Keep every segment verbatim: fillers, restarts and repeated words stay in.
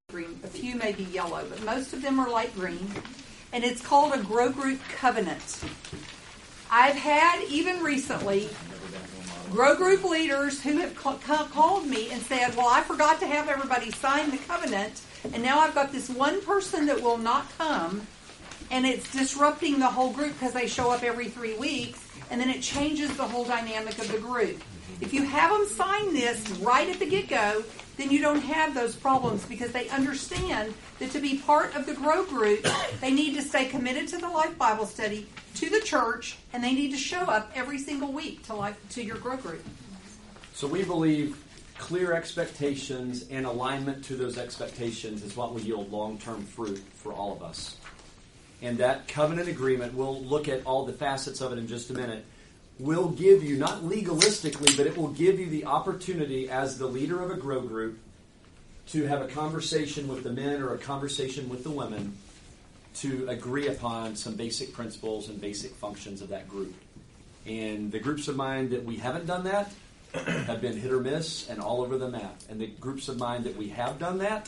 green. A few may be yellow, but most of them are light green. And it's called a Grow Group Covenant. I've had, even recently, Grow Group leaders who have ca- ca- called me and said, well, I forgot to have everybody sign the covenant, and now I've got this one person that will not come, and it's disrupting the whole group because they show up every three weeks, and then it changes the whole dynamic of the group. If you have them sign this right at the get-go, then you don't have those problems because they understand that to be part of the Grow Group, they need to stay committed to the Life Bible Study, to the church, and they need to show up every single week to life, to your Grow Group. So we believe clear expectations and alignment to those expectations is what will yield long-term fruit for all of us. And that covenant agreement, we'll look at all the facets of it in just a minute, will give you, not legalistically, but it will give you the opportunity as the leader of a Grow Group to have a conversation with the men or a conversation with the women to agree upon some basic principles and basic functions of that group. And the groups of mind that we haven't done that have been hit or miss and all over the map. And the groups of mind that we have done that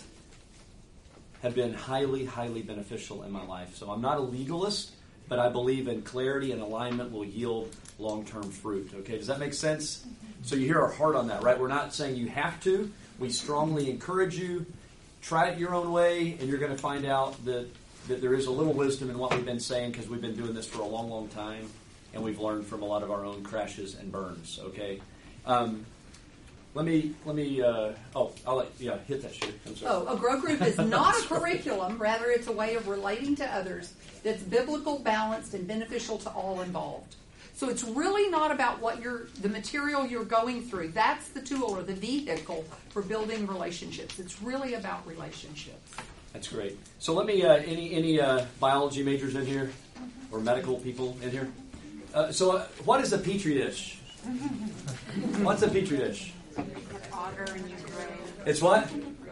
have been highly, highly beneficial in my life. So I'm not a legalist, but I believe in clarity and alignment will yield long-term fruit. Okay, does that make sense? So you hear our heart on that, right? We're not saying you have to. We strongly encourage you. Try it your own way, and you're going to find out that, that there is a little wisdom in what we've been saying because we've been doing this for a long, long time, and we've learned from a lot of our own crashes and burns. Okay, um, let me let me. Uh, oh, I'll let yeah hit that shit. I'm sorry. Oh, a Grow Group is not a curriculum. Rather, it's a way of relating to others that's biblical, balanced, and beneficial to all involved. So it's really not about what you're, the material you're going through. That's the tool or the vehicle for building relationships. It's really about relationships. That's great. So let me, uh, any any uh, biology majors in here? Or medical people in here? Uh, so uh, what is a Petri dish? What's a Petri dish? It's what?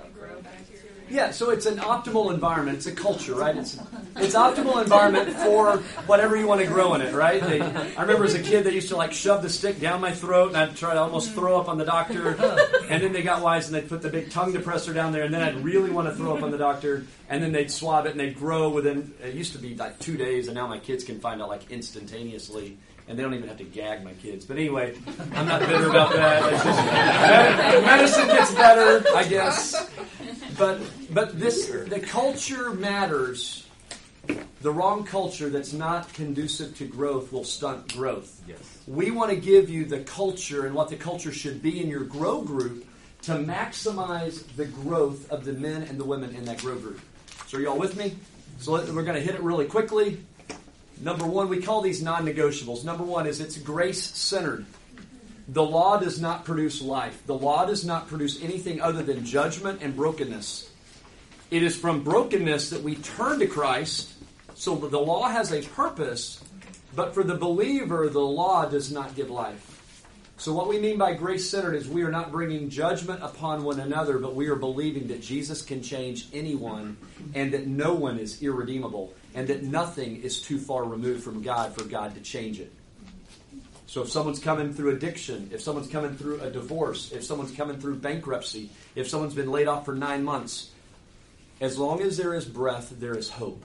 Yeah, so it's an optimal environment. It's a culture, right? It's it's optimal environment for whatever you want to grow in it, right? They, I remember as a kid, they used to like shove the stick down my throat, and I'd try to almost throw up on the doctor. And then they got wise, and they'd put the big tongue depressor down there, and then I'd really want to throw up on the doctor. And then they'd swab it, and they'd grow within, it used to be like two days, and now my kids can find out like instantaneously. And they don't even have to gag my kids. But anyway, I'm not bitter about that. It's just, medicine gets better, I guess. But but this the culture matters. The wrong culture that's not conducive to growth will stunt growth. Yes. We want to give you the culture and what the culture should be in your Grow Group to maximize the growth of the men and the women in that Grow Group. So are you all with me? So let, we're going to hit it really quickly. Number one, we call these non-negotiables. Number one is it's grace-centered. The law does not produce life. The law does not produce anything other than judgment and brokenness. It is from brokenness that we turn to Christ. So the law has a purpose, but for the believer, the law does not give life. So what we mean by grace-centered is we are not bringing judgment upon one another, but we are believing that Jesus can change anyone and that no one is irredeemable and that nothing is too far removed from God for God to change it. So if someone's coming through addiction, if someone's coming through a divorce, if someone's coming through bankruptcy, if someone's been laid off for nine months, as long as there is breath, there is hope.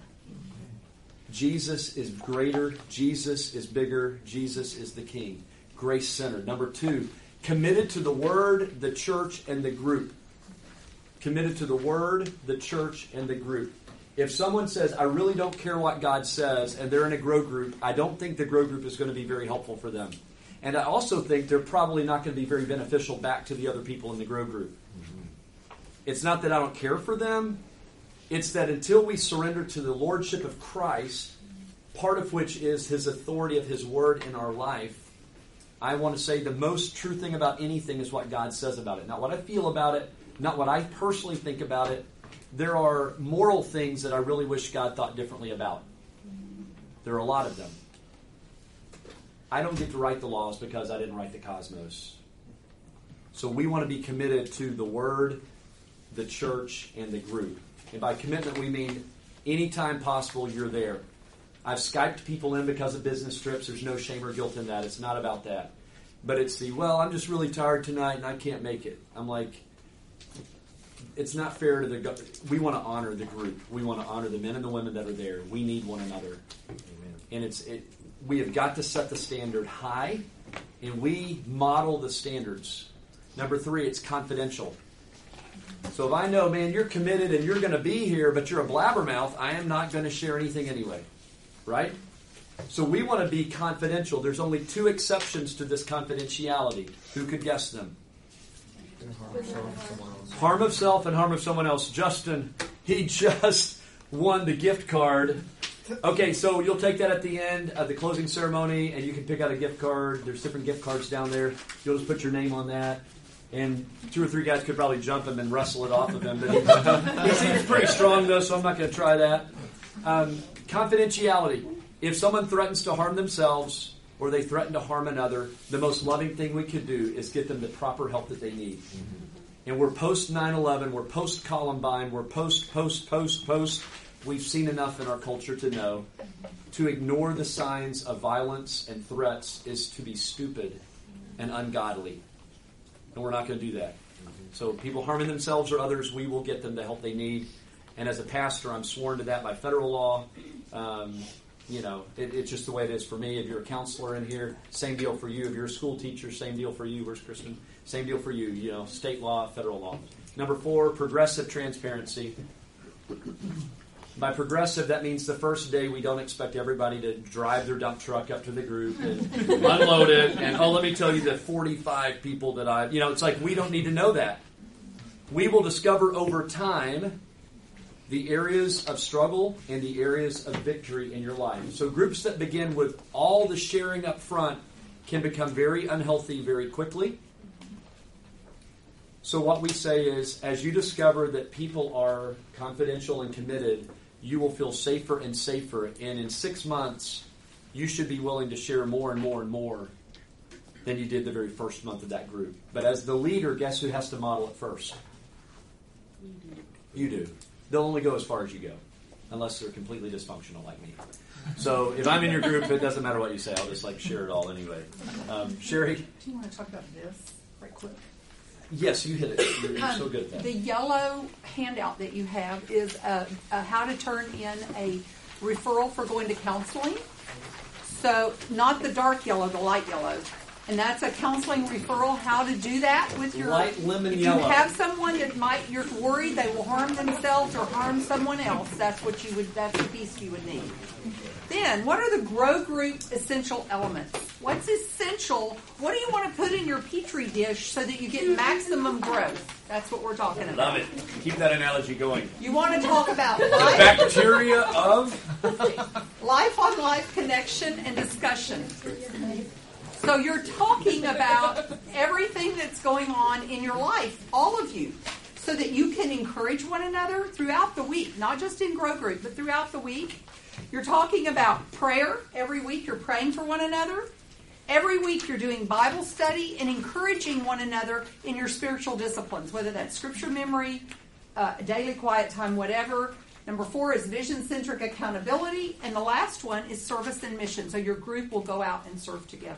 Jesus is greater. Jesus is bigger. Jesus is the King. Grace-centered. Number two, committed to the Word, the church, and the group. Committed to the Word, the church, and the group. If someone says, I really don't care what God says, and they're in a Grow Group, I don't think the Grow Group is going to be very helpful for them. And I also think they're probably not going to be very beneficial back to the other people in the Grow Group. Mm-hmm. It's not that I don't care for them. It's that until we surrender to the Lordship of Christ, part of which is His authority of His Word in our life, I want to say the most true thing about anything is what God says about it. Not what I feel about it, not what I personally think about it. There are moral things that I really wish God thought differently about. There are a lot of them. I don't get to write the laws because I didn't write the cosmos. So we want to be committed to the Word, the church, and the group. And by commitment, we mean anytime possible, you're there. I've Skyped people in because of business trips. There's no shame or guilt in that. It's not about that. But it's the, well, I'm just really tired tonight and I can't make it. I'm like, it's not fair to the. Go- we want to honor the group. We want to honor the men and the women that are there. We need one another, Amen. And it's it. We have got to set the standard high, and we model the standards. Number three, it's confidential. So if I know, man, you're committed and you're going to be here, but you're a blabbermouth, I am not going to share anything anyway, right? So we want to be confidential. There's only two exceptions to this confidentiality. Who could guess them? Harm of self and harm of someone else. Justin, he just won the gift card. Okay, so you'll take that at the end of the closing ceremony, and you can pick out a gift card. There's different gift cards down there. You'll just put your name on that. And two or three guys could probably jump him and wrestle it off of him. But he, he seems pretty strong, though, so I'm not going to try that. Um, confidentiality. If someone threatens to harm themselves or they threaten to harm another, the most loving thing we could do is get them the proper help that they need. Mm-hmm. And we're post nine eleven, we're post Columbine, we're post, post, post, post. We've seen enough in our culture to know to ignore the signs of violence and threats is to be stupid and ungodly. And we're not going to do that. So people harming themselves or others, we will get them the help they need. And as a pastor, I'm sworn to that by federal law. Um, you know, it, it's just the way it is for me. If you're a counselor in here, same deal for you. If you're a school teacher, same deal for you. Where's Kristen? Same deal for you. You know, state law, federal law. Number four, progressive transparency. By progressive, that means the first day we don't expect everybody to drive their dump truck up to the group and unload it. And, oh, let me tell you the forty-five people that I... You know, it's like we don't need to know that. We will discover over time the areas of struggle and the areas of victory in your life. So groups that begin with all the sharing up front can become very unhealthy very quickly. So what we say is, as you discover that people are confidential and committed, you will feel safer and safer. And in six months, you should be willing to share more and more and more than you did the very first month of that group. But as the leader, guess who has to model it first? You do. You do. They'll only go as far as you go, unless they're completely dysfunctional like me. So if I'm in your group, it doesn't matter what you say. I'll just like share it all anyway. Um, Sherry? Do you want to talk about this right quick? Yes, you hit it. You're, you're um, so good at that. The yellow handout that you have is uh, uh, how to turn in a referral for going to counseling. So not the dark yellow, the light yellow. And that's a counseling referral, how to do that with your... Light lemon if yellow. If you have someone that might, you're worried they will harm themselves or harm someone else, that's what you would, that's the piece you would need. Then, what are the Grow Group essential elements? What's essential? What do you want to put in your Petri dish so that you get maximum growth? That's what we're talking about. Love it. Keep that analogy going. You want to talk about the life, bacteria of life-on-life connection and discussion. So you're talking about everything that's going on in your life, all of you, so that you can encourage one another throughout the week, not just in Grow Group, but throughout the week. You're talking about prayer. Every week you're praying for one another. Every week you're doing Bible study and encouraging one another in your spiritual disciplines, whether that's scripture memory, uh, daily quiet time, whatever. Number four is vision-centric accountability. And the last one is service and mission. So your group will go out and serve together.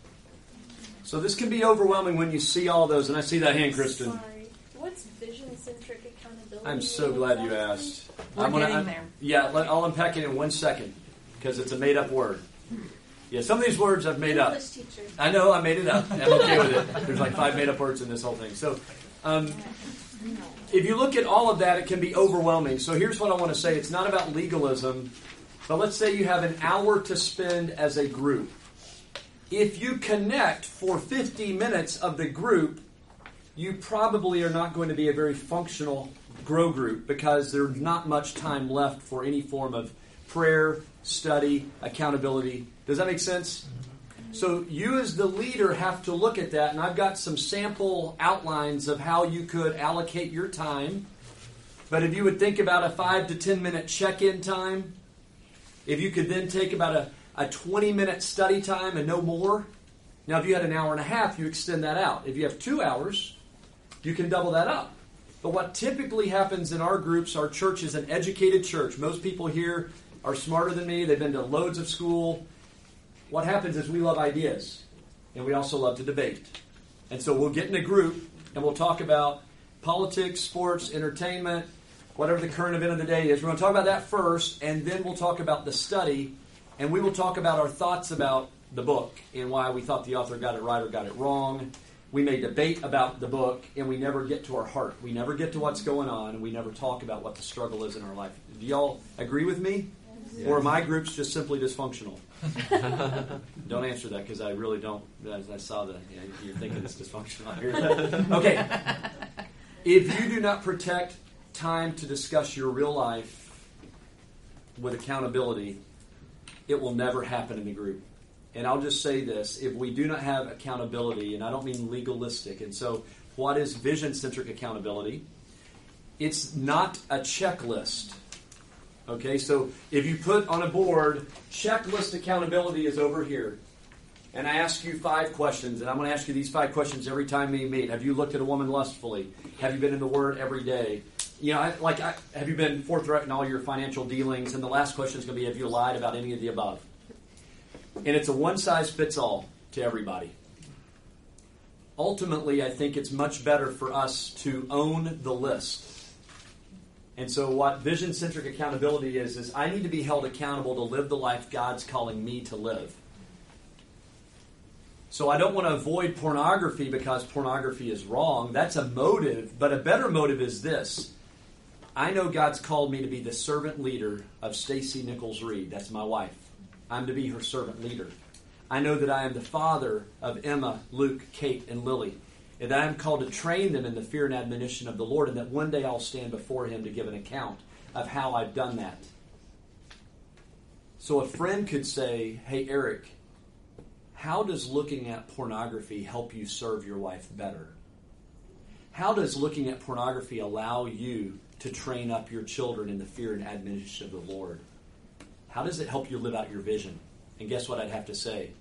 So this can be overwhelming when you see all those. And I see that hand, Kristen. Sorry. What's vision-centric accountability? I'm so glad you asked. We're I'm gonna, getting I'm, there. Yeah, let, I'll unpack it in one second because it's a made-up word. Yeah, some of these words I've made up. English teacher. I know, I made it up. I'm okay with it. There's like five made-up words in this whole thing. So um, if you look at all of that, it can be overwhelming. So here's what I want to say. It's not about legalism, but let's say you have an hour to spend as a group. If you connect for fifty minutes of the group, you probably are not going to be a very functional grow group because there's not much time left for any form of prayer, study, accountability. Does that make sense? So you as the leader have to look at that, and I've got some sample outlines of how you could allocate your time. But if you would think about a five to ten minute check-in time, if you could then take about a, a twenty minute study time and no more. Now if you had an hour and a half, you extend that out. If you have two hours, you can double that up. But what typically happens in our groups, our church is an educated church. Most people here are smarter than me. They've been to loads of school. What happens is we love ideas, and we also love to debate. And so we'll get in a group, and we'll talk about, politics, sports, entertainment, whatever the current event of the day is. We're going to talk about that first, and then we'll talk about the study, and we will talk about our thoughts about the book and why we thought the author got it right or got it wrong. We may debate about the book, and we never get to our heart. We never get to what's going on, and we never talk about what the struggle is in our life. Do y'all agree with me? Yes. Or are my groups just simply dysfunctional? Don't answer that, because I really don't. As I saw that, yeah, you're thinking it's dysfunctional. I hear that. Okay. If you do not protect time to discuss your real life with accountability, it will never happen in the group. And I'll just say this, if we do not have accountability, and I don't mean legalistic, and so what is vision-centric accountability? It's not a checklist. Okay, so if you put on a board, checklist accountability is over here, and I ask you five questions, and I'm going to ask you these five questions every time we meet. Have you looked at a woman lustfully? Have you been in the Word every day? You know, I, like, I, have you been forthright in all your financial dealings? And the last question is going to be, have you lied about any of the above? And it's a one-size-fits-all to everybody. Ultimately, I think it's much better for us to own the list. And so what vision-centric accountability is, is I need to be held accountable to live the life God's calling me to live. So I don't want to avoid pornography because pornography is wrong. That's a motive, but a better motive is this. I know God's called me to be the servant leader of Stacy Nichols Reed. That's my wife. I'm to be her servant leader. I know that I am the father of Emma, Luke, Kate, and Lily, and that I am called to train them in the fear and admonition of the Lord, and that one day I'll stand before Him to give an account of how I've done that. So a friend could say, hey, Eric, how does looking at pornography help you serve your wife better? How does looking at pornography allow you to train up your children in the fear and admonition of the Lord? How does it help you live out your vision? And guess what I'd have to say?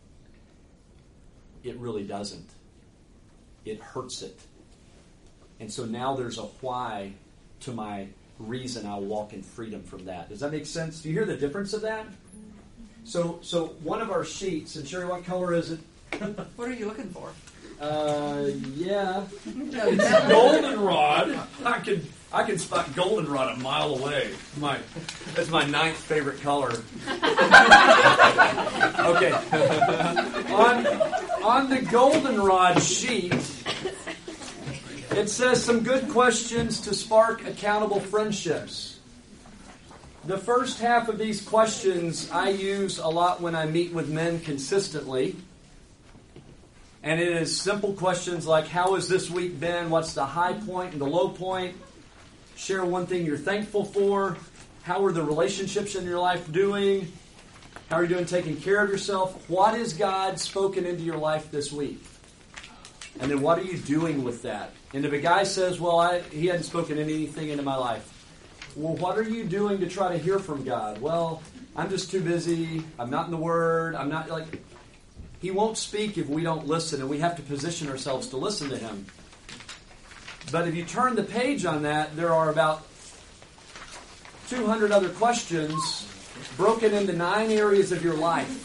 It really doesn't. It hurts it. And so now there's a why to my reason I'll walk in freedom from that. Does that make sense? Do you hear the difference of that? So so one of our sheets, and Sherry, what color is it? What are you looking for? Uh, yeah. It's goldenrod. I can I can spot goldenrod a mile away. My that's my ninth favorite color. Okay. On on the goldenrod sheet, it says some good questions to spark accountable friendships. The first half of these questions I use a lot when I meet with men consistently. And it is simple questions like, how has this week been? What's the high point and the low point? Share one thing you're thankful for. How are the relationships in your life doing? How are you doing taking care of yourself? What has God spoken into your life this week? And then what are you doing with that? And if a guy says, well, I, he hadn't spoken anything into my life. Well, what are you doing to try to hear from God? Well, I'm just too busy. I'm not in the Word. I'm not like... He won't speak if we don't listen, and we have to position ourselves to listen to Him. But if you turn the page on that, there are about two hundred other questions broken into nine areas of your life.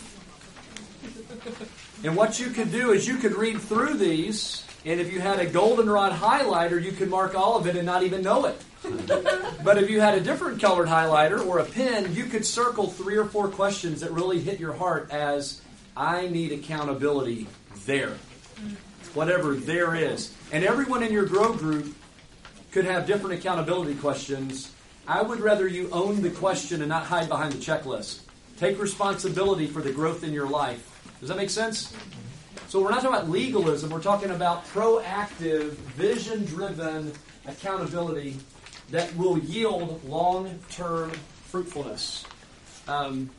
And what you could do is you could read through these, and if you had a goldenrod highlighter, you could mark all of it and not even know it. But if you had a different colored highlighter or a pen, you could circle three or four questions that really hit your heart as I need accountability there. Whatever there is. And everyone in your grow group could have different accountability questions. I would rather you own the question and not hide behind the checklist. Take responsibility for the growth in your life. Does that make sense? So we're not talking about legalism. We're talking about proactive, vision-driven accountability that will yield long-term fruitfulness. Um,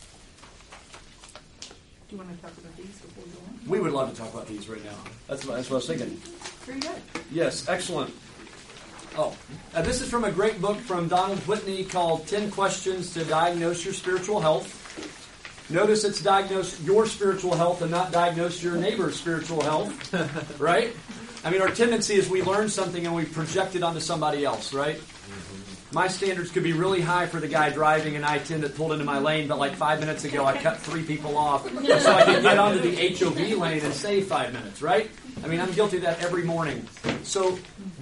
Do you want to talk about these before we go on? We would love to talk about these right now. That's what, that's what I was thinking. Very good. Yes, excellent. Oh, uh, this is from a great book from Donald Whitney called ten Questions to Diagnose Your Spiritual Health. Notice it's diagnose your spiritual health and not diagnose your neighbor's spiritual health, right? I mean, our tendency is we learn something and we project it onto somebody else, right? My standards could be really high for the guy driving an I ten that pulled into my lane, but like five minutes ago I cut three people off so I could get onto the H O V lane and save five minutes, right? I mean, I'm guilty of that every morning. So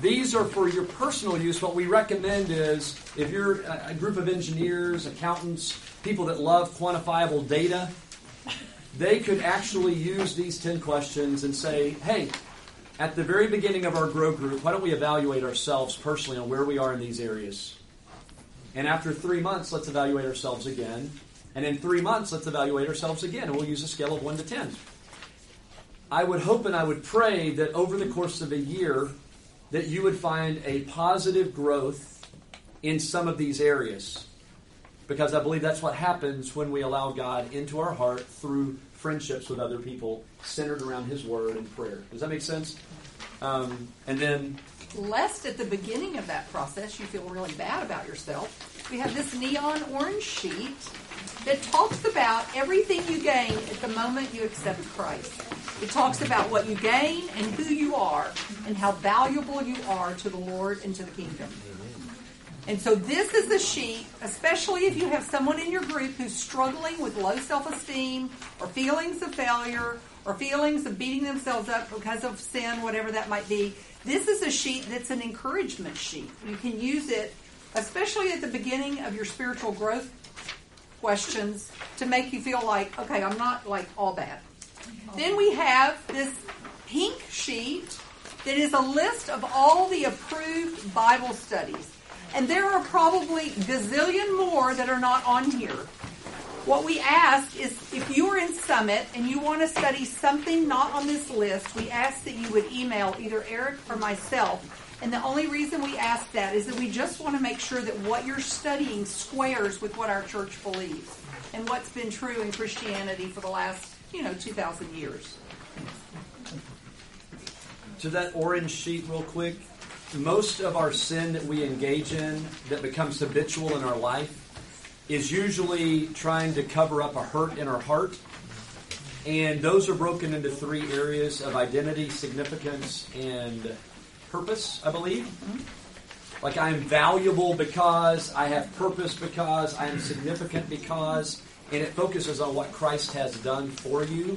These are for your personal use. What we recommend is if you're a group of engineers, accountants, people that love quantifiable data, they could actually use these ten questions and say, hey, at the very beginning of our grow group, why don't we evaluate ourselves personally on where we are in these areas? And after three months, let's evaluate ourselves again. And in three months, let's evaluate ourselves again. And we'll use a scale of one to ten. I would hope and I would pray that over the course of a year, that you would find a positive growth in some of these areas. Because I believe that's what happens when we allow God into our heart through friendships with other people centered around His Word and prayer. Does that make sense? Um, and then... Lest at the beginning of that process you feel really bad about yourself, we have this neon orange sheet that talks about everything you gain at the moment you accept Christ. It talks about what you gain and who you are and how valuable you are to the Lord and to the kingdom. And so this is the sheet, especially if you have someone in your group who's struggling with low self-esteem or feelings of failure or feelings of beating themselves up because of sin, whatever that might be. This is a sheet that's an encouragement sheet. You can use it, especially at the beginning of your spiritual growth questions, to make you feel like, okay, I'm not like all bad. Then we have this pink sheet that is a list of all the approved Bible studies. And there are probably gazillion more that are not on here. What we ask is, if you are in Summit and you want to study something not on this list, we ask that you would email either Eric or myself. And the only reason we ask that is that we just want to make sure that what you're studying squares with what our church believes and what's been true in Christianity for the last, you know, two thousand years. To that orange sheet real quick, most of our sin that we engage in that becomes habitual in our life is usually trying to cover up a hurt in our heart. And those are broken into three areas of identity, significance, and purpose, I believe. Mm-hmm. Like I am valuable because, I have purpose because, I am significant because, and it focuses on what Christ has done for you.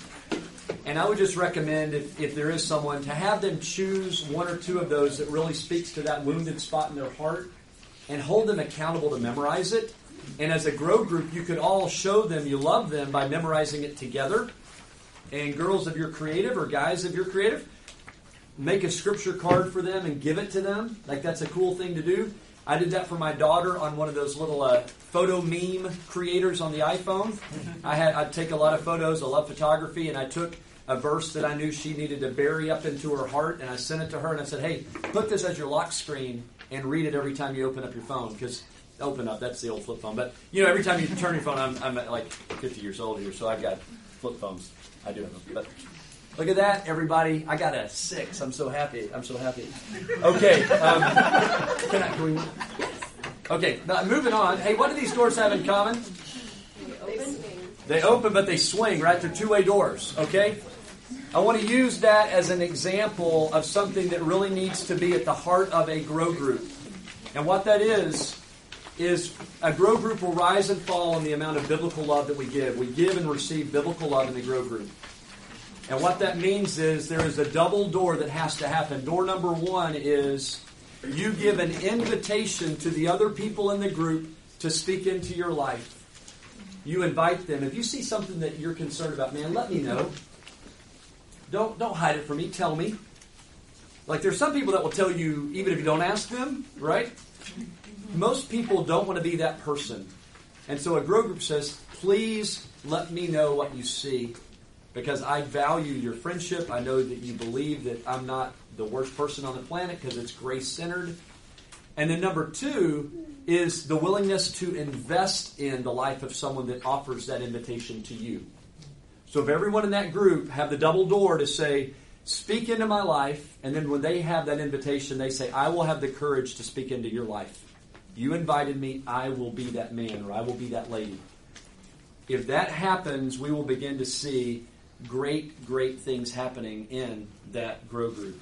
And I would just recommend, if, if there is someone, to have them choose one or two of those that really speaks to that wounded spot in their heart and hold them accountable to memorize it. And as a grow group, you could all show them you love them by memorizing it together. And girls, if you're creative, or guys, if you're creative, make a scripture card for them and give it to them. Like, that's a cool thing to do. I did that for my daughter on one of those little uh, photo meme creators on the iPhone. I had I'd take a lot of photos. I love photography, and I took a verse that I knew she needed to bury up into her heart, and I sent it to her, and I said, hey, put this as your lock screen and read it every time you open up your phone, because open up, that's the old flip phone. But, you know, every time you turn your phone, I'm, I'm like fifty years old here, so I've got flip phones. I do have them. But look at that, everybody. I got a six. I'm so happy. I'm so happy. Okay. Um, can I, can we, okay, now moving on. Hey, what do these doors have in common? They open. They open, but they swing, right? They're two-way doors, okay? I want to use that as an example of something that really needs to be at the heart of a grow group. And what that is, is a grow group will rise and fall in the amount of biblical love that we give. We give and receive biblical love in the grow group. And what that means is there is a double door that has to happen. Door number one is you give an invitation to the other people in the group to speak into your life. You invite them. If you see something that you're concerned about, man, let me know. Don't don't hide it from me. Tell me. Like, there's some people that will tell you even if you don't ask them, right? Most people don't want to be that person. And so a grow group says, please let me know what you see, because I value your friendship. I know that you believe that I'm not the worst person on the planet because it's grace-centered. And then number two is the willingness to invest in the life of someone that offers that invitation to you. So if everyone in that group have the double door to say, speak into my life, and then when they have that invitation, they say, I will have the courage to speak into your life. You invited me, I will be that man, or I will be that lady. If that happens, we will begin to see great, great things happening in that grow group.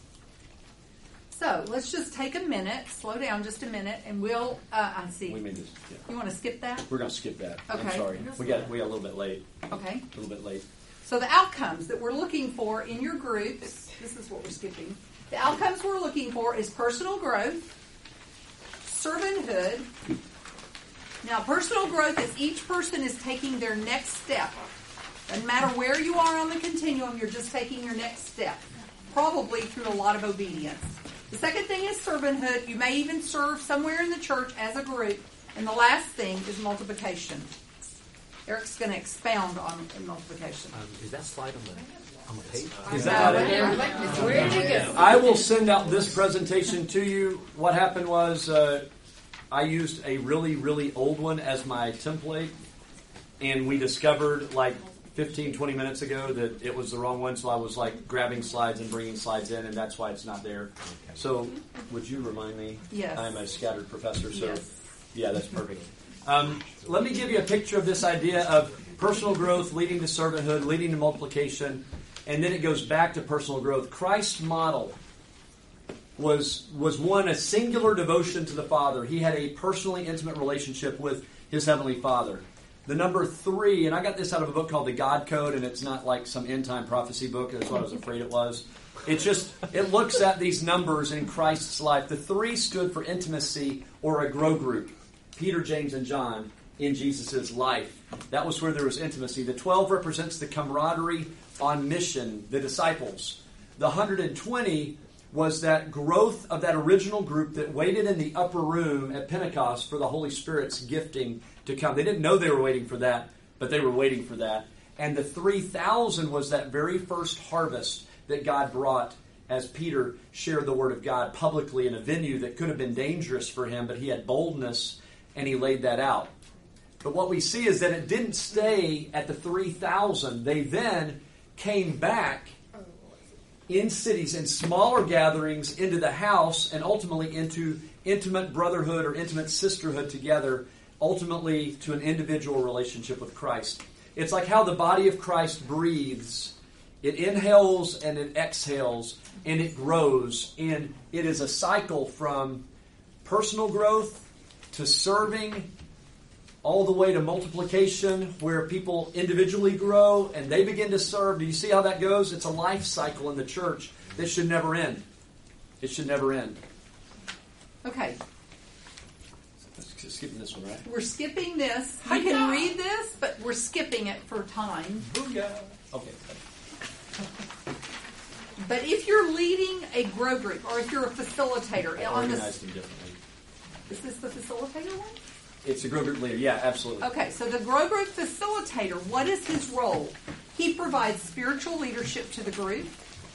So let's just take a minute, slow down just a minute, and we'll, uh, I see. We may just, yeah. You want to skip that? We're going to skip that. Okay. I'm sorry. We got we got a little bit late. Okay. A little bit late. So the outcomes that we're looking for in your groups, this is what we're skipping, The outcomes we're looking for is personal growth, servanthood. Now, personal growth is each person is taking their next step. Doesn't matter where you are on the continuum, you're just taking your next step, probably through a lot of obedience. The second thing is servanthood. You may even serve somewhere in the church as a group. And the last thing is multiplication. Eric's going to expound on multiplication. Um, is that slide on the, on the page? Is that right there? Where did it go? I will send out this presentation to you. What happened was uh, I used a really, really old one as my template, and we discovered like fifteen, twenty minutes ago that it was the wrong one, so I was like grabbing slides and bringing slides in, and that's why it's not there. Okay. So would you remind me? Yes. I'm a scattered professor, so yes. Yeah, that's perfect. Um, let me give you a picture of this idea of personal growth leading to servanthood, leading to multiplication, and then it goes back to personal growth. Christ's model was, was one, a singular devotion to the Father. He had a personally intimate relationship with his Heavenly Father. The number three, and I got this out of a book called The God Code, and it's not like some end-time prophecy book. That's what I was afraid it was. It's just, it looks at these numbers in Christ's life. The three stood for intimacy or a grow group. Peter, James, and John in Jesus' life. That was where there was intimacy. The twelve represents the camaraderie on mission, the disciples. The one hundred twenty was that growth of that original group that waited in the upper room at Pentecost for the Holy Spirit's gifting to come. They didn't know they were waiting for that, but they were waiting for that. And the three thousand was that very first harvest that God brought as Peter shared the Word of God publicly in a venue that could have been dangerous for him, but he had boldness and he laid that out. But what we see is that it didn't stay at the three thousand. They then came back in cities, in smaller gatherings, into the house, and ultimately into intimate brotherhood or intimate sisterhood together, ultimately to an individual relationship with Christ. It's like how the body of Christ breathes. It inhales and it exhales, and it grows. And it is a cycle from personal growth to serving, all the way to multiplication, where people individually grow and they begin to serve. Do you see how that goes? It's a life cycle in the church that should never end. It should never end. Okay. Skipping this one, right? We're skipping this. You can read this, but we're skipping it for time. Booyah. Okay. But if you're leading a grow group, or if you're a facilitator, I on organized this, them differently. is this the facilitator one? It's a grow group leader. Yeah, absolutely. Okay, so the grow group facilitator, what is his role? He provides spiritual leadership to the group.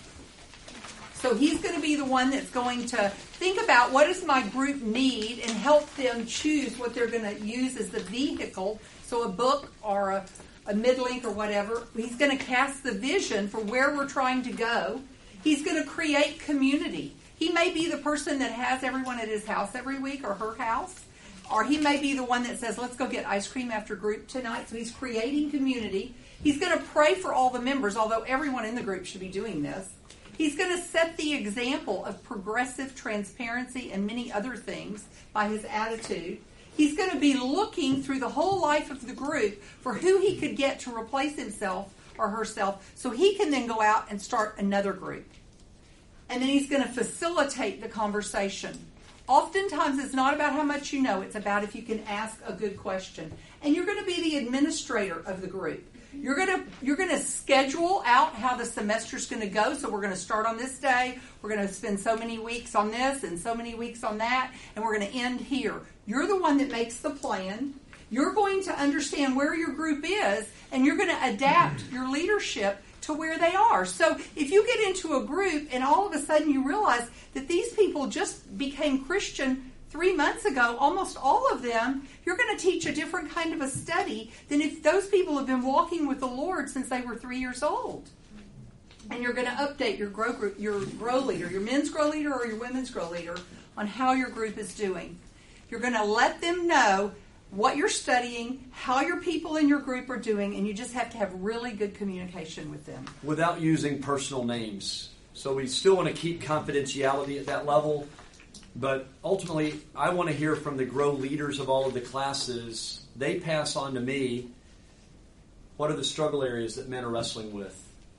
So he's going to be the one that's going to think about what does my group need and help them choose what they're going to use as the vehicle. So a book or a, a mid-link or whatever. He's going to cast the vision for where we're trying to go. He's going to create community. He may be the person that has everyone at his house every week or her house. Or he may be the one that says, let's go get ice cream after group tonight. So he's creating community. He's going to pray for all the members, although everyone in the group should be doing this. He's going to set the example of progressive transparency and many other things by his attitude. He's going to be looking through the whole life of the group for who he could get to replace himself or herself so he can then go out and start another group. And then he's going to facilitate the conversation. Oftentimes it's not about how much you know, it's about if you can ask a good question. And you're going to be the administrator of the group. You're going to you're going to schedule out how the semester's going to go. So we're going to start on this day. We're going to spend so many weeks on this and so many weeks on that. And we're going to end here. You're the one that makes the plan. You're going to understand where your group is. And you're going to adapt your leadership to where they are. So if you get into a group and all of a sudden you realize that these people just became Christian three months ago, almost all of them, you're going to teach a different kind of a study than if those people have been walking with the Lord since they were three years old. And you're going to update your grow group, your grow leader, your men's grow leader or your women's grow leader on how your group is doing. You're going to let them know what you're studying, how your people in your group are doing, and you just have to have really good communication with them. Without using personal names. So we still want to keep confidentiality at that level. But ultimately, I want to hear from the grow leaders of all of the classes. They pass on to me what are the struggle areas that men are wrestling with.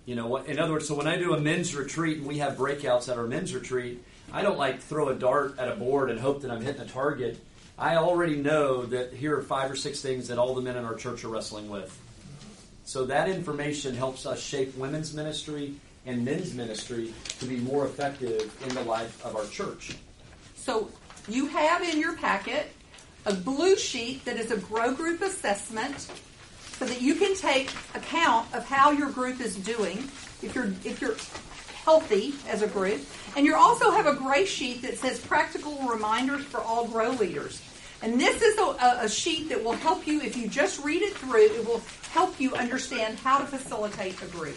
You know what? In other words, so when I do a men's retreat and we have breakouts at our men's retreat, I don't like throw a dart at a board and hope that I'm hitting a target. I already know that here are five or six things that all the men in our church are wrestling with. So that information helps us shape women's ministry and men's ministry to be more effective in the life of our church. So you have in your packet a blue sheet that is a grow group assessment so that you can take account of how your group is doing, if you're if you're healthy as a group. And you also have a gray sheet that says practical reminders for all grow leaders. And this is a, a sheet that will help you, if you just read it through, it will help you understand how to facilitate a group.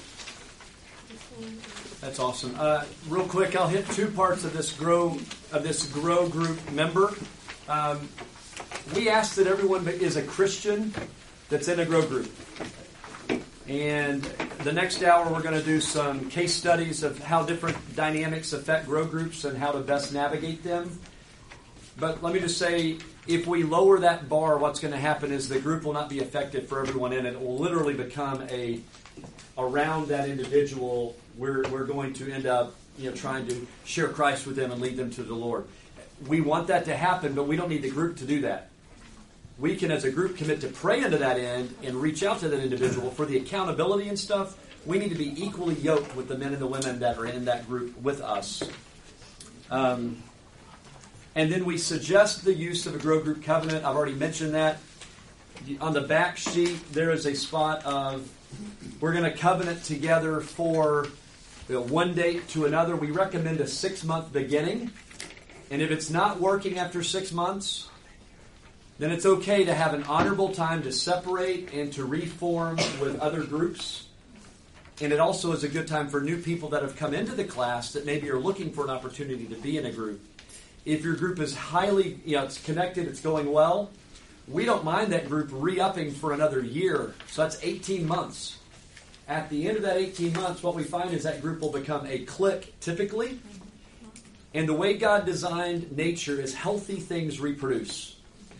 That's awesome. Uh, real quick, I'll hit two parts of this grow of this grow group member. Um, we ask that everyone is a Christian that's in a grow group. And the next hour, we're going to do some case studies of how different dynamics affect grow groups and how to best navigate them. But let me just say, if we lower that bar, what's going to happen is the group will not be effective for everyone in it. It will literally become a around that individual. We're we're going to end up, you know, trying to share Christ with them and lead them to the Lord. We want that to happen, but we don't need the group to do that. We can, as a group, commit to pray into that end and reach out to that individual for the accountability and stuff. We need to be equally yoked with the men and the women that are in that group with us. Um, and then we suggest the use of a grow group covenant. I've already mentioned that. On the back sheet, there is a spot of we're going to covenant together for you know, one date to another. We recommend a six-month beginning. And if it's not working after six months, then it's okay to have an honorable time to separate and to reform with other groups. And it also is a good time for new people that have come into the class that maybe are looking for an opportunity to be in a group. If your group is highly, you know, it's connected, it's going well, we don't mind that group re-upping for another year. So that's eighteen months. At the end of that eighteen months, what we find is that group will become a clique, typically. And the way God designed nature is healthy things reproduce.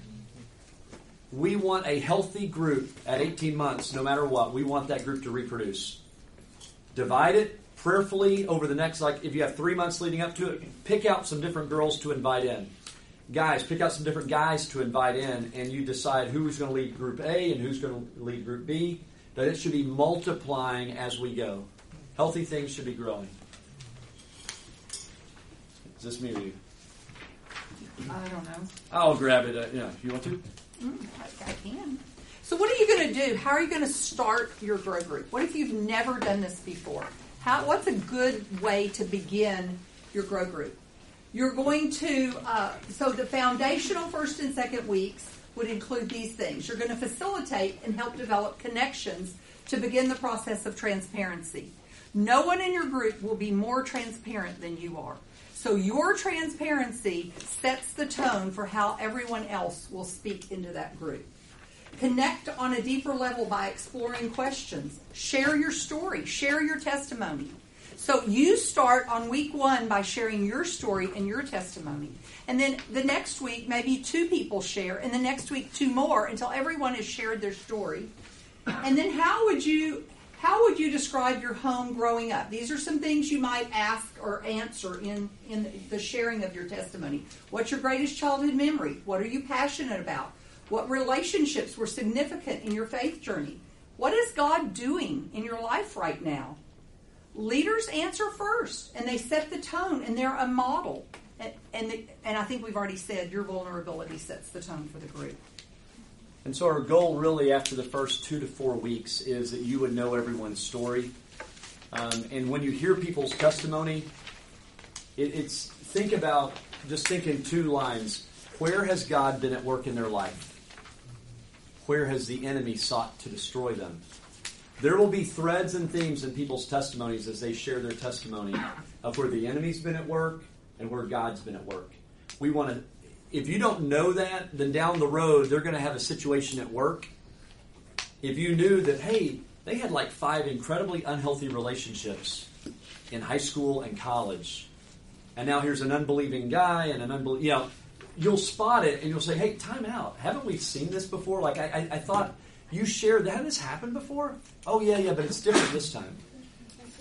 We want a healthy group at eighteen months, no matter what. We want that group to reproduce. Divide it prayerfully over the next, like if you have three months leading up to it, pick out some different girls to invite in. Guys, pick out some different guys to invite in, and you decide who's going to lead group A and who's going to lead group B. But it should be multiplying as we go. Healthy things should be growing. Is this me or you? I don't know. I'll grab it. Uh, yeah, if you want to. Mm, I, I can. So what are you going to do? How are you going to start your grow group? What if you've never done this before? How? What's a good way to begin your grow group? You're going to, uh, so the foundational first and second weeks would include these things. You're going to facilitate and help develop connections to begin the process of transparency. No one in your group will be more transparent than you are. So your transparency sets the tone for how everyone else will speak into that group. Connect on a deeper level by exploring questions. Share your story. Share your testimony. So you start on week one by sharing your story and your testimony. And then the next week, maybe two people share. And the next week, two more until everyone has shared their story. And then how would you... How would you describe your home growing up? These are some things you might ask or answer in, in the sharing of your testimony. What's your greatest childhood memory? What are you passionate about? What relationships were significant in your faith journey? What is God doing in your life right now? Leaders answer first, and they set the tone, and they're a model. And, and, the, and I think we've already said your vulnerability sets the tone for the group. And so our goal really after the first two to four weeks is that you would know everyone's story. Um, and when you hear people's testimony, it, it's think about, just think in two lines. Where has God been at work in their life? Where has the enemy sought to destroy them? There will be threads and themes in people's testimonies as they share their testimony of where the enemy's been at work and where God's been at work. We want to... If you don't know that, then down the road, they're going to have a situation at work. If you knew that, hey, they had like five incredibly unhealthy relationships in high school and college, and now here's an unbelieving guy and an unbelieving, you know, you'll spot it and you'll say, hey, time out. Haven't we seen this before? Like, I, I, I thought you shared that. Has this happened before? Oh, yeah, yeah, but it's different this time.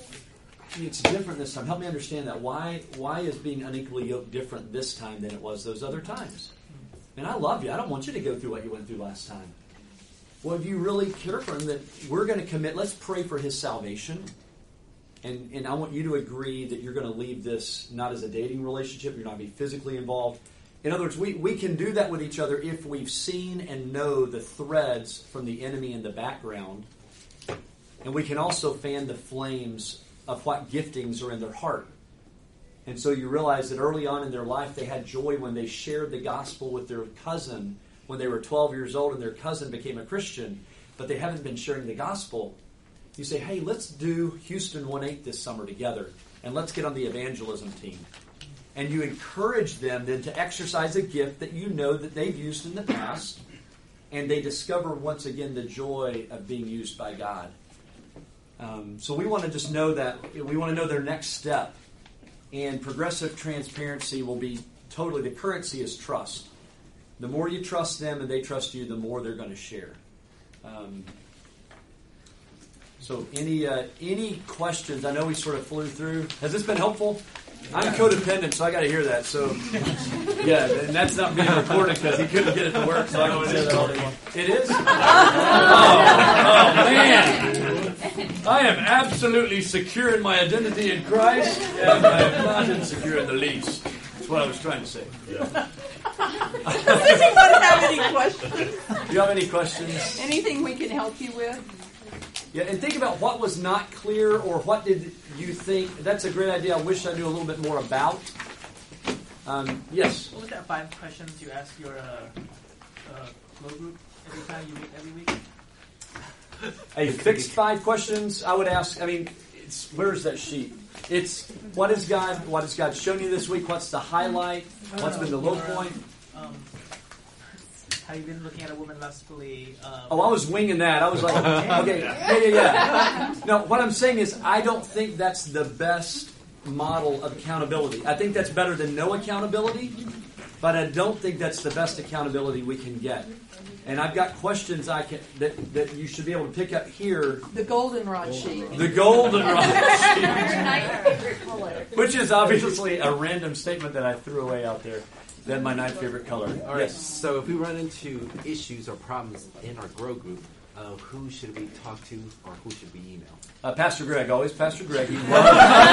it's different this time. Help me understand that. Why why is being unequally yoked different this time than it was those other times? And I love you. I don't want you to go through what you went through last time. Well, if you really care for him, that we're going to commit, let's pray for his salvation. And and I want you to agree that you're going to leave this not as a dating relationship. You're not going to be physically involved. In other words, we, we can do that with each other if we've seen and know the threads from the enemy in the background. And we can also fan the flames of what giftings are in their heart. And so you realize that early on in their life, they had joy when they shared the gospel with their cousin when they were twelve years old and their cousin became a Christian, but they haven't been sharing the gospel. You say, hey, let's do Houston one eight this summer together, and let's get on the evangelism team. And you encourage them then to exercise a gift that you know that they've used in the past, and they discover once again the joy of being used by God. Um, so we want to just know that, we want to know their next step. And progressive transparency will be totally, the currency is trust. The more you trust them and they trust you, the more they're going to share. Um, so any uh, any questions? I know we sort of flew through. Has this been helpful? I'm codependent, so I got to hear that. So, yeah, and that's not being recorded because he couldn't get it to work, so I don't say that all day long. It is? Oh, oh, man. I am absolutely secure in my identity in Christ, and I am not insecure in the least. That's what I was trying to say. Yeah. Does anyone have any questions? Do you have any questions? Anything we can help you with? Yeah, and think about what was not clear or what did you think. That's a great idea. I wish I knew a little bit more about. Um, yes? What was that five questions you ask your uh, uh, flow group every time you meet every week? A fixed five questions I would ask. I mean, it's, where's that sheet? It's what is God, what has God shown you this week? What's the highlight? What's been the low point? Um, have you been looking at a woman lustfully? Um, Oh, I was winging that. I was like, okay, yeah, yeah, yeah. No, what I'm saying is I don't think that's the best model of accountability. I think that's better than no accountability, but I don't think that's the best accountability we can get. And I've got questions I can that, that you should be able to pick up here. The goldenrod sheet. The goldenrod sheet. Ninth favorite color. Which is obviously a random statement that I threw away out there. Then my ninth favorite color. All right. Yes. So if we run into issues or problems in our grow group, uh, who should we talk to or who should we email? Uh, Pastor Greg, always Pastor Greg. Right.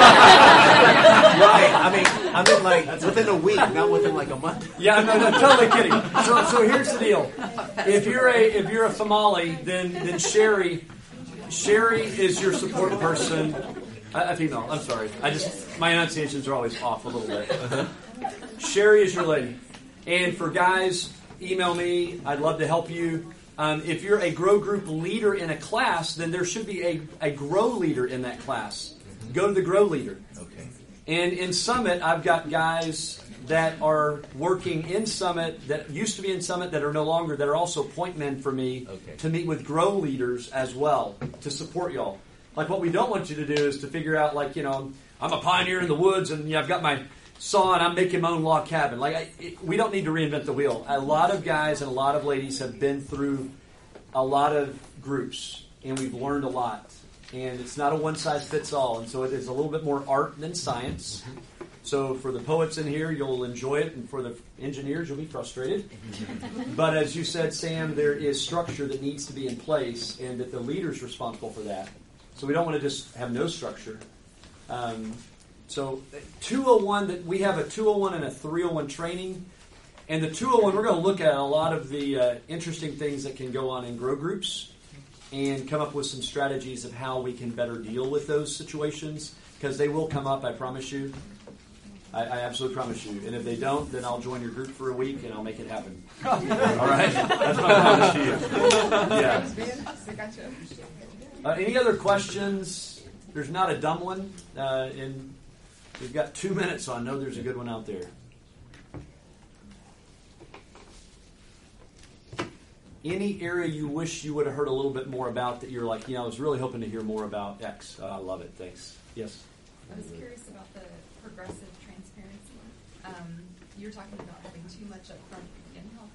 I mean, I mean, like within a week, not within like a month. Yeah, no, no, totally kidding. So, so here's the deal. If you're a if you're a Famali, then then Sherry, Sherry is your support person. A, a female. I'm sorry. I just my enunciations are always off a little bit. Sherry is your lady. And for guys, email me. I'd love to help you. Um, if you're a grow group leader in a class, then there should be a, a grow leader in that class. Go to the grow leader. Okay. And in Summit, I've got guys that are working in Summit, that used to be in Summit, that are no longer, that are also point men for me Okay. to meet with grow leaders as well, to support y'all. Like what we don't want you to do is to figure out, like, you know, I'm a pioneer in the woods and you know, I've got my saw and I'm making my own log cabin. Like, I, it, we don't need to reinvent the wheel. A lot of guys and a lot of ladies have been through a lot of groups, and we've learned a lot. And it's not a one-size-fits-all, and so it is a little bit more art than science. So for the poets in here, you'll enjoy it, and for the engineers, you'll be frustrated. But as you said, Sam, there is structure that needs to be in place, and that the leader's responsible for that. So we don't want to just have no structure. Um, so two oh one, that we have a two oh one and a three oh one training. And the two oh one, we're going to look at a lot of the uh, interesting things that can go on in grow groups and come up with some strategies of how we can better deal with those situations, because they will come up, I promise you. I, I absolutely promise you. And if they don't, then I'll join your group for a week and I'll make it happen. All right? That's my promise to you. Yeah. Uh, any other questions? There's not a dumb one. Uh, and we've got two minutes, so I know there's a good one out there. Any area you wish you would have heard a little bit more about that you're like, you know, I was really hoping to hear more about X. Uh, I love it. Thanks. Yes? I was curious about the progressive transparency. Um, you're talking about having too much up front at the beginning. How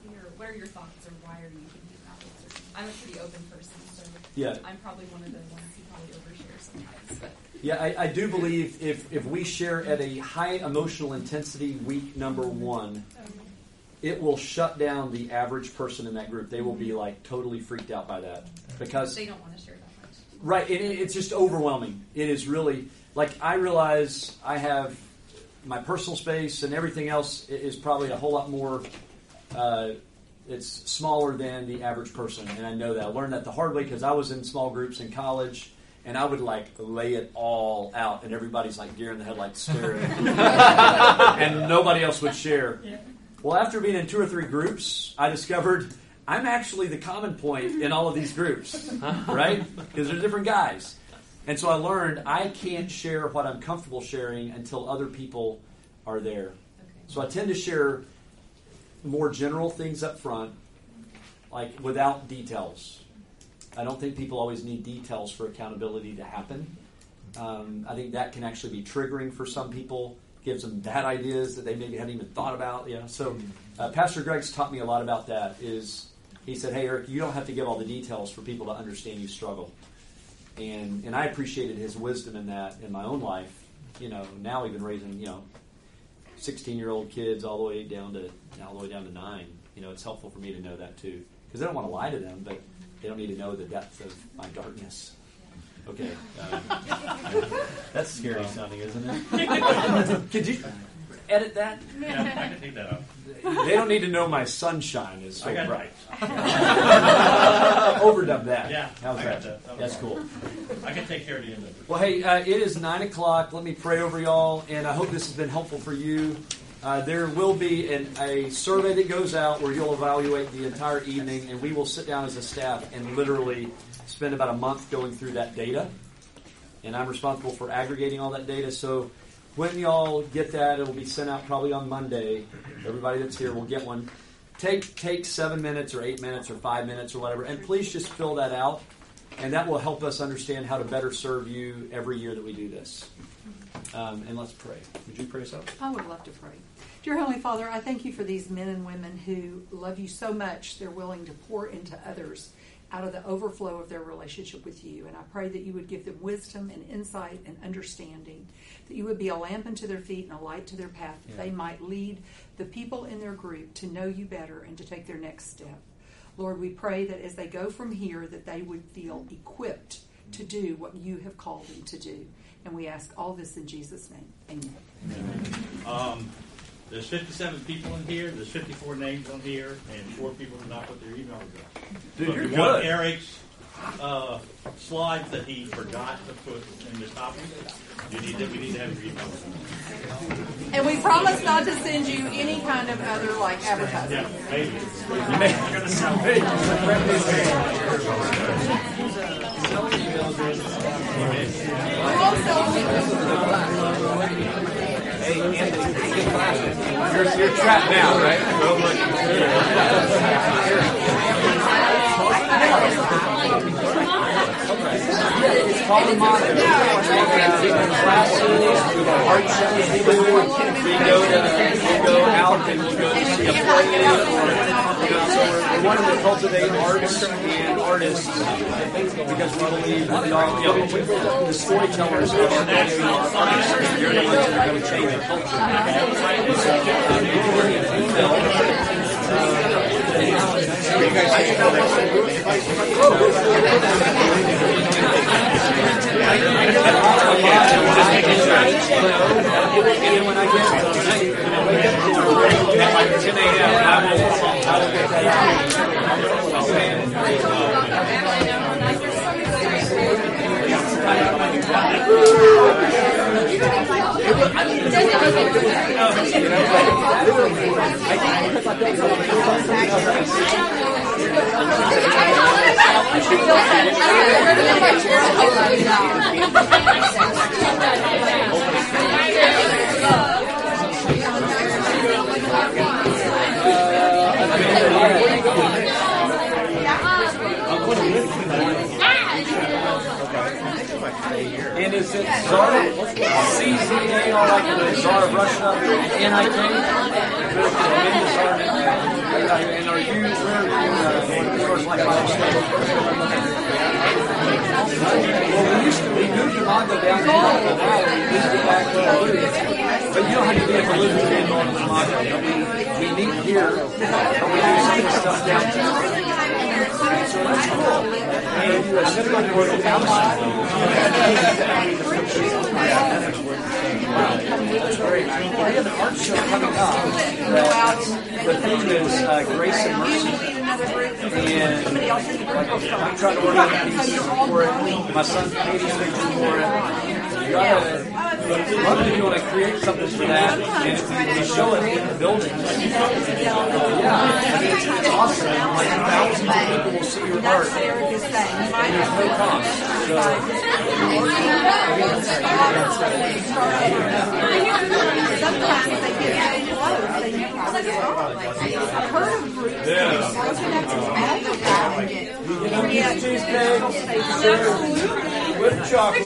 Your, what are your thoughts, or why are you thinking that? Way? I'm a pretty open person, so Yeah. I'm probably one of the ones who probably overshare sometimes. But Yeah, I, I do believe if, if we share at a high emotional intensity week number one, it will shut down the average person in that group. They will be like totally freaked out by that because they don't want to share that much. Right, it, it's just overwhelming. It is really like I realize I have my personal space and everything else is probably a whole lot more. Uh, it's smaller than the average person, and I know that. I learned that the hard way because I was in small groups in college. And I would like lay it all out, and everybody's like deer in the headlights staring, and nobody else would share. Well, after being in two or three groups, I discovered I'm actually the common point in all of these groups, right? Because they're different guys. And so I learned I can't share what I'm comfortable sharing until other people are there. So I tend to share more general things up front, like without details. I don't think people always need details for accountability to happen. Um, I think that can actually be triggering for some people, gives them bad ideas that they maybe hadn't even thought about. You know? So uh, Pastor Greg's taught me a lot about that. Is he said, hey, Eric, you don't have to give all the details for people to understand you struggle. And and I appreciated his wisdom in that in my own life. You know, now even raising, you know, sixteen-year-old kids all the way down to all the way down to nine. You know, it's helpful for me to know that too. Because I don't want to lie to them, but they don't need to know the depth of my darkness. Okay. Uh, That's scary sounding, isn't it? Could you edit that? Yeah, I can take that out. They don't need to know my sunshine is so I got bright. Overdub that. Yeah, How's I that? got that. That was That's wrong. cool. I can take care of the end of it. Well, hey, uh, it is nine o'clock. Let me pray over y'all, and I hope this has been helpful for you. Uh, there will be an, a survey that goes out where you'll evaluate the entire evening, and we will sit down as a staff and literally spend about a month going through that data. And I'm responsible for aggregating all that data. So when y'all get that, it will be sent out probably on Monday. Everybody that's here will get one. Take take seven minutes or eight minutes or five minutes or whatever, and please just fill that out. And that will help us understand how to better serve you every year that we do this. Um, and let's pray. Would you pray us out? I would love to pray. Dear Heavenly Father, I thank you for these men and women who love you so much they're willing to pour into others out of the overflow of their relationship with you. And I pray that you would give them wisdom and insight and understanding, that you would be a lamp unto their feet and a light to their path, that yeah. they might lead the people in their group to know you better and to take their next step. Lord, we pray that as they go from here, that they would feel equipped to do what you have called them to do. And we ask all this in Jesus' name. Amen. Amen. Um, there's fifty-seven people in here. There's fifty-four names on here, and four people did not put their email address. Dude, so you're if you good. want Eric's uh, slides that he forgot to put in the copy, you need to, we need to have your email address. And we promise not to send you any kind of other, like, advertising. Yeah, maybe. You may, you're going to sell me. We won't sell you. Hey, Anthony, You're, you're trapped now, right? It's called a monitor. Classes, we got art shows, we go to, we go out and we go to see a play. So we're wanting to cultivate arts and artists because we believe that y'all, you know, the storytellers of our national artists, you're the ones that are going to change the culture. And so, uh, if you need an email, uh, you guys take the and then when I get tonight, when I wake up tomorrow at like ten a.m., I will, I will get that And And is it Zara? C Z A R like the Zara Russia? N I K? And are you, where are you, uh, first like Bible study? Well, we used to, we moved to Mongo down to the valley, we moved it back to Duluth. But you don't have to be a Duluth fan going to Mongo. We, we meet here, but we do some of the stuff downtown. So that's cool. And uh, so going to work it outside. That's great. Well, we have an art show coming up. That, the theme is uh, Grace and Mercy. And I'm trying to work on a piece for it. My son painted a picture for it. You gotta, I'd love if you want to create something for that, and if you show it in the building. Yeah, I mean, it's, it's awesome. Like thousands of people will see your art, and there's no cost. So, sometimes they get so close, they never I've heard of groups that are you know, cheesecake, with chocolate.